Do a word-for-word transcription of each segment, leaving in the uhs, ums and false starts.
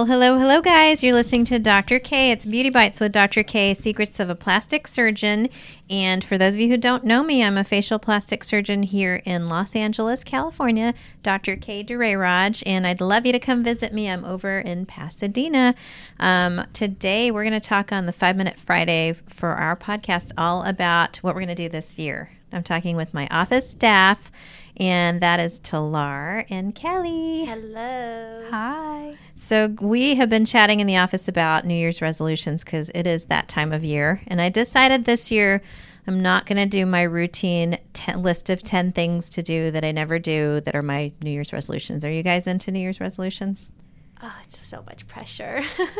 Well, hello, hello, guys. You're listening to Doctor K. It's Beauty Bites with Doctor K, Secrets of a Plastic Surgeon. And for those of you who don't know me, I'm a facial plastic surgeon here in Los Angeles, California, Doctor K. Durayraj, and I'd love you to come visit me. I'm over in Pasadena. Um, today, we're going to talk on the Five Minute Friday for our podcast all about what we're going to do this year. I'm talking with my office staff, and that is Talar and Kelly. Hello. Hi. So we have been chatting in the office about New Year's resolutions because it is that time of year. And I decided this year I'm not going to do my routine ten, list of ten things to do that I never do that are my New Year's resolutions. Are you guys into New Year's resolutions? Oh, it's so much pressure.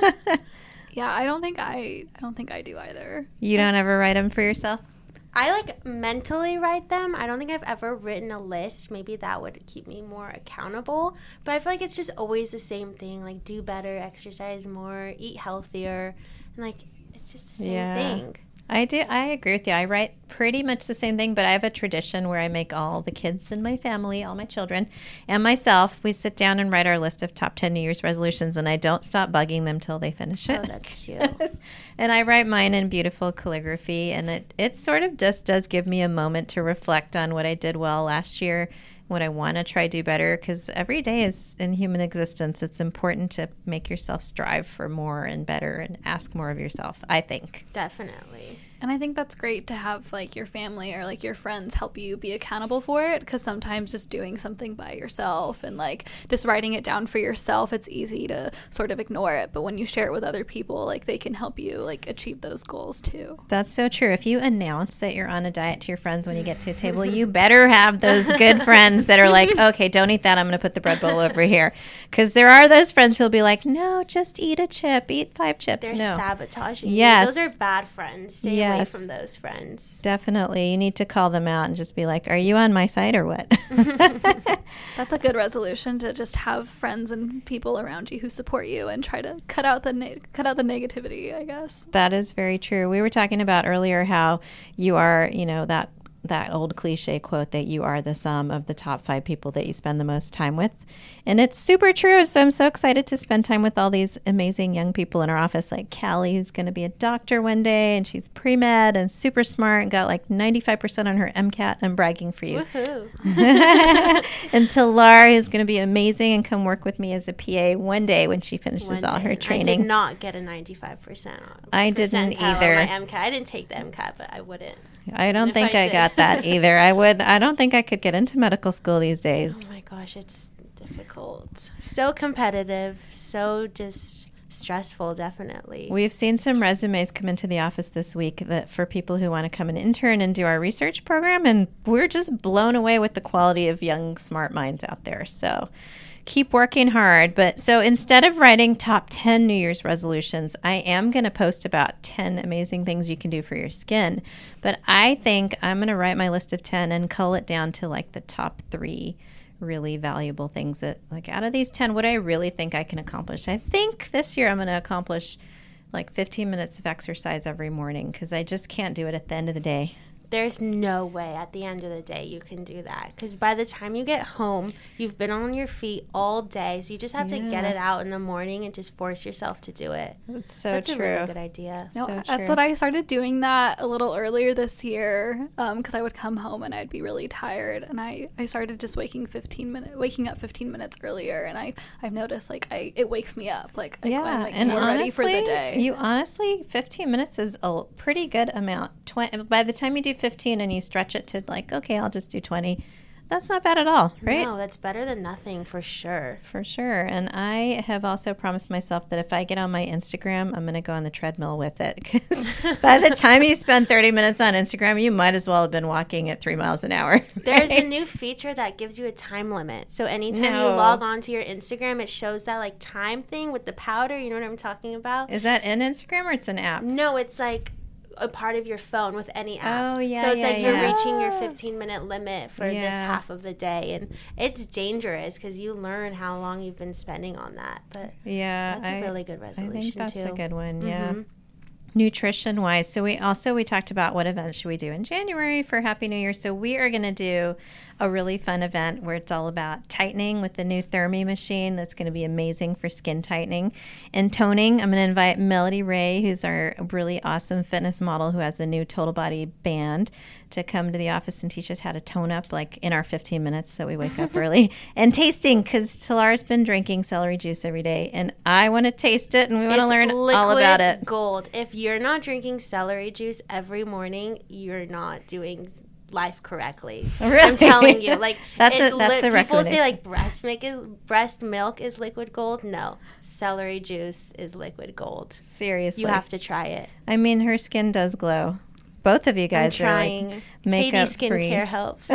Yeah, I don't think I I don't think I do either. You don't ever write them for yourself? I like mentally write them. I don't think I've ever written a list. Maybe that would keep me more accountable. But I feel like it's just always the same thing. Like do better, exercise more, eat healthier. And like it's just the same Yeah. thing. I do. I agree with you. I write pretty much the same thing, but I have a tradition where I make all the kids in my family, all my children, and myself, we sit down and write our list of top ten New Year's resolutions, and I don't stop bugging them till they finish it. Oh, that's cute. And I write mine in beautiful calligraphy, and it, it sort of just does give me a moment to reflect on what I did well last year, what I want to try do better, because every day is in human existence. It's important to make yourself strive for more and better and ask more of yourself, I think. Definitely. And I think that's great to have like your family or like your friends help you be accountable for it, because sometimes just doing something by yourself and like just writing it down for yourself, it's easy to sort of ignore it. But when you share it with other people, like they can help you like achieve those goals too. That's so true. If you announce that you're on a diet to your friends when you get to a table, you better have those good friends that are like, okay, don't eat that. I'm going to put the bread bowl over here. Because there are those friends who'll be like, no, just eat a chip, eat five chips. They're no. sabotaging Yes. you. Those are bad friends. Stay Yes. away from those friends. Definitely. You need to call them out and just be like, are you on my side or what? That's a good resolution, to just have friends and people around you who support you and try to cut out the ne- cut out the negativity, I guess. That is very true. We were talking about earlier how you are, you know, that that old cliche quote that you are the sum of the top five people that you spend the most time with. And it's super true. So I'm so excited to spend time with all these amazing young people in our office, like Callie, who's going to be a doctor one day, and she's pre-med and super smart and got like ninety-five percent on her MCAT. I'm bragging for you. Woohoo. And Talar, who's going to be amazing and come work with me as a P A one day when she finishes One all day. her I training. did not get a ninety-five percent. I didn't percentile on either. my MCAT. I didn't take the MCAT, but I wouldn't. I don't If think I I, did. got that either. I would. I don't think I could get into medical school these days. Oh my gosh, it's difficult. So competitive, so just stressful, definitely. We've seen some resumes come into the office this week that for people who want to come and intern and do our research program, and we're just blown away with the quality of young, smart minds out there. So keep working hard. But so instead of writing top ten New Year's resolutions, I am going to post about ten amazing things you can do for your skin. But I think I'm going to write my list of ten and cull it down to like the top three really valuable things that, like, out of these ten, what I really think I can accomplish. I think this year I'm going to accomplish like fifteen minutes of exercise every morning, because I just can't do it at the end of the day. There's no way at the end of the day you can do that, because by the time you get home, you've been on your feet all day, so you just have to get it Yes. out in the morning and just force yourself to do it. It's so That's true. a really good idea. No, So that's true. what I started doing that a little earlier this year, because I would come home and I'd be really tired, and I, I started just waking fifteen minute waking up fifteen minutes earlier, and I I've noticed like I it wakes me up, like I, Yeah, I'm like and more honestly, ready for the day. you honestly, fifteen minutes is a pretty good amount. Twenty by the time you do fifteen and you stretch it to like, okay, I'll just do twenty. That's not bad at all, right? No, that's better than nothing for sure. For sure. And I have also promised myself that if I get on my Instagram, I'm going to go on the treadmill with it. Because by the time you spend thirty minutes on Instagram, you might as well have been walking at three miles an hour. There's a right? new feature that gives you a time limit. So anytime No. you log on to your Instagram, it shows that like time thing with the powder. You know what I'm talking about? Is that in Instagram or it's an app? No, it's like a part of your phone with any app. Oh, yeah, So it's yeah, like you're yeah. reaching your fifteen minute limit for this Yeah. half of the day. And it's dangerous because you learn how long you've been spending on that. But Yeah. that's a I- really good I resolution think that's too. a good one. Yeah. Mhm. Nutrition wise, so we also we talked about what events should we do in January for Happy New Year. So we are going to do a really fun event where it's all about tightening with the new Thermi machine that's going to be amazing for skin tightening. And toning, I'm going to invite Melody Ray, who's our really awesome fitness model who has a new total body band, to come to the office and teach us how to tone up like in our fifteen minutes that we wake up early. And tasting, because Talara's been drinking celery juice every day and I want to taste it and we want to learn all about it. Gold. If you're not drinking celery juice every morning, you're not doing life correctly. Really? I'm telling you. Like that's it's a, that's li- a people say recommendation. like breast milk is breast milk is liquid gold. No, celery juice is liquid gold. Seriously. You have to try it. I mean, her skin does glow. Both of you guys I'm are trying. like Katie makeup free. skincare helps.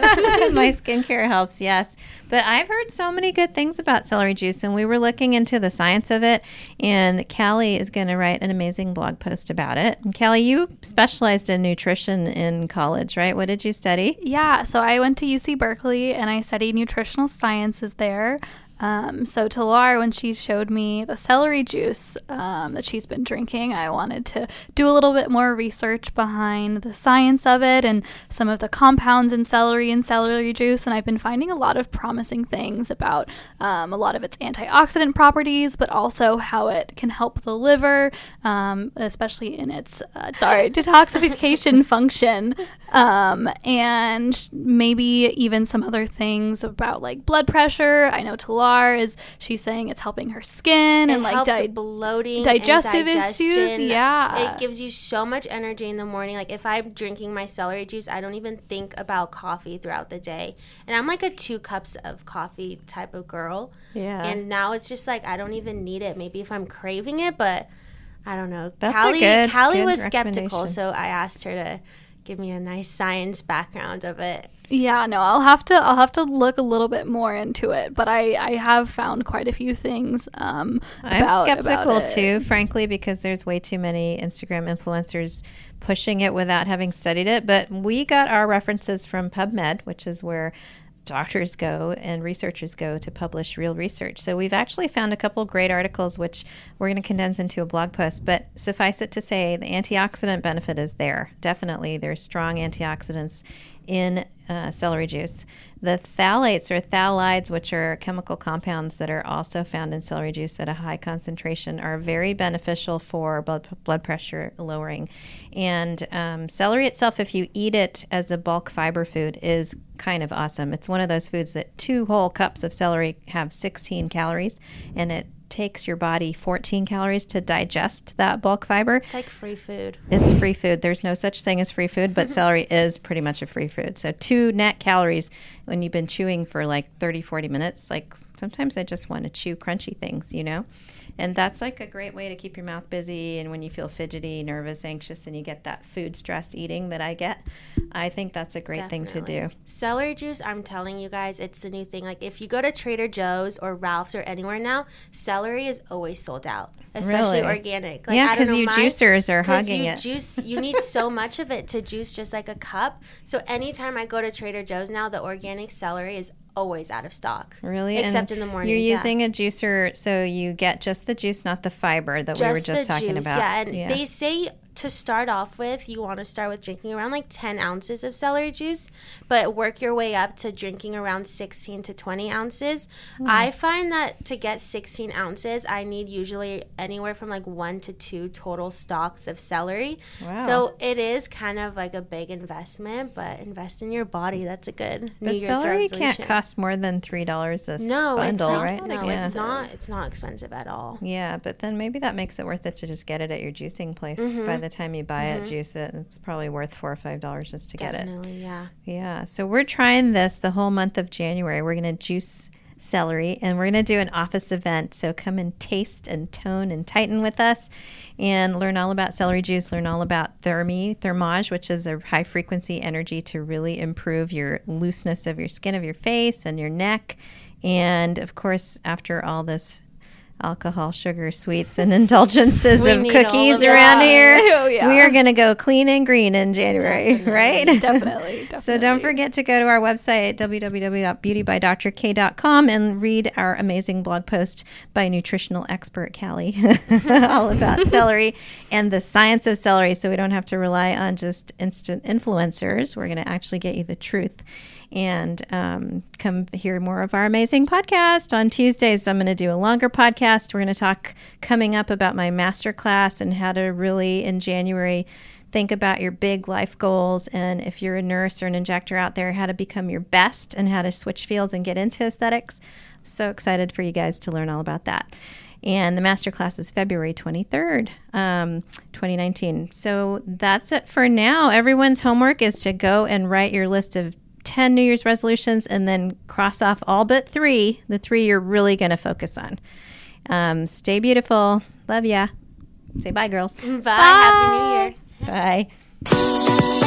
My skincare helps, yes. But I've heard so many good things about celery juice, and we were looking into the science of it, and Callie is going to write an amazing blog post about it. And Callie, you specialized in nutrition in college, right? What did you study? Yeah, so I went to U C Berkeley, and I studied nutritional sciences there. Um, so Talar, when she showed me the celery juice um, that she's been drinking, I wanted to do a little bit more research behind the science of it and some of the compounds in celery and celery juice. And I've been finding a lot of promising things about um, a lot of its antioxidant properties, but also how it can help the liver, um, especially in its, uh, sorry, detoxification function. Um, and maybe even some other things about like blood pressure. I know Talar is she's saying it's helping her skin it and like helps di- with bloating, digestive and issues. Yeah, it gives you so much energy in the morning. Like if I'm drinking my celery juice, I don't even think about coffee throughout the day. And I'm like a two cups of coffee type of girl. Yeah. And now it's just like I don't even need it. Maybe if I'm craving it, but I don't know. That's Callie, a good, Callie good was skeptical, recommendation. so I asked her to give me a nice science background of it. Yeah, no, I'll have to I'll have to look a little bit more into it, but I, I have found quite a few things um I'm about, skeptical about it. too, frankly, because there's way too many Instagram influencers pushing it without having studied it. But we got our references from PubMed, which is where doctors go and researchers go to publish real research. So we've actually found a couple great articles, which we're going to condense into a blog post. But suffice it to say, the antioxidant benefit is there. Definitely, there's strong antioxidants in uh, celery juice. The phthalates or phthalides, which are chemical compounds that are also found in celery juice at a high concentration, are very beneficial for blood, blood pressure lowering. And um, celery itself, if you eat it as a bulk fiber food, is kind of awesome. It's one of those foods that two whole cups of celery have sixteen calories, and it takes your body fourteen calories to digest that bulk fiber. It's like free food. It's free food. There's no such thing as free food, but celery is pretty much a free food. So two net calories when you've been chewing for like thirty, forty minutes. Like sometimes I just want to chew crunchy things, you know? And that's like a great way to keep your mouth busy. And when you feel fidgety, nervous, anxious, and you get that food stress eating that I get, I think that's a great Definitely. thing to do. Celery juice, I'm telling you guys, it's the new thing. Like if you go to Trader Joe's or Ralph's or anywhere now, celery is always sold out, especially Really? organic. Like, Yeah, I don't 'cause know, you mine- juicers are 'cause hugging you it. Juice, you need so much of it to juice just like a cup. So anytime I go to Trader Joe's now, the organic celery is always out of stock. Really? Except And in the mornings. You're yeah. using a juicer, so you get just the juice, not the fiber that just we were just the talking juice, about. Yeah, and they say to start off with, you want to start with drinking around like ten ounces of celery juice, but work your way up to drinking around sixteen to twenty ounces. Mm. I find that to get sixteen ounces, I need usually anywhere from like one to two total stalks of celery. Wow. So it is kind of like a big investment, but invest in your body. That's a good New But Year's celery resolution. can't cost more than three dollars a no, bundle, it's not, right? No, yeah. it's not. It's not expensive at all. Yeah, but then maybe that makes it worth it to just get it at your juicing place. Mm-hmm. By the time you buy Mm-hmm. it, juice it, it's probably worth four or five dollars just to get it. Definitely, yeah. Yeah, so we're trying this the whole month of January. We're going to juice celery, and we're going to do an office event. So come and taste and tone and tighten with us and learn all about celery juice, learn all about Thermi, Thermage, which is a high-frequency energy to really improve your looseness of your skin, of your face, and your neck. And, of course, after all this alcohol, sugar, sweets, and indulgences We of need all cookies of around that. here, Oh, yeah. we are going to go clean and green in January, Definitely. right? Definitely, definitely. So don't forget to go to our website at w w w dot beauty by dr k dot com and read our amazing blog post by nutritional expert Callie all about celery and the science of celery, so we don't have to rely on just instant influencers. We're going to actually get you the truth. And um, come hear more of our amazing podcast. On Tuesdays, I'm going to do a longer podcast. We're going to talk coming up about my masterclass and how to really, in January, think about your big life goals. And if you're a nurse or an injector out there, how to become your best and how to switch fields and get into aesthetics. I'm so excited for you guys to learn all about that. And the masterclass is February twenty-third, um, twenty nineteen. So that's it for now. Everyone's homework is to go and write your list of ten New Year's resolutions and then cross off all but three, the three you're really going to focus on. Um, stay beautiful. Love ya. Say bye, girls. Bye. Bye. Happy New Year. Bye.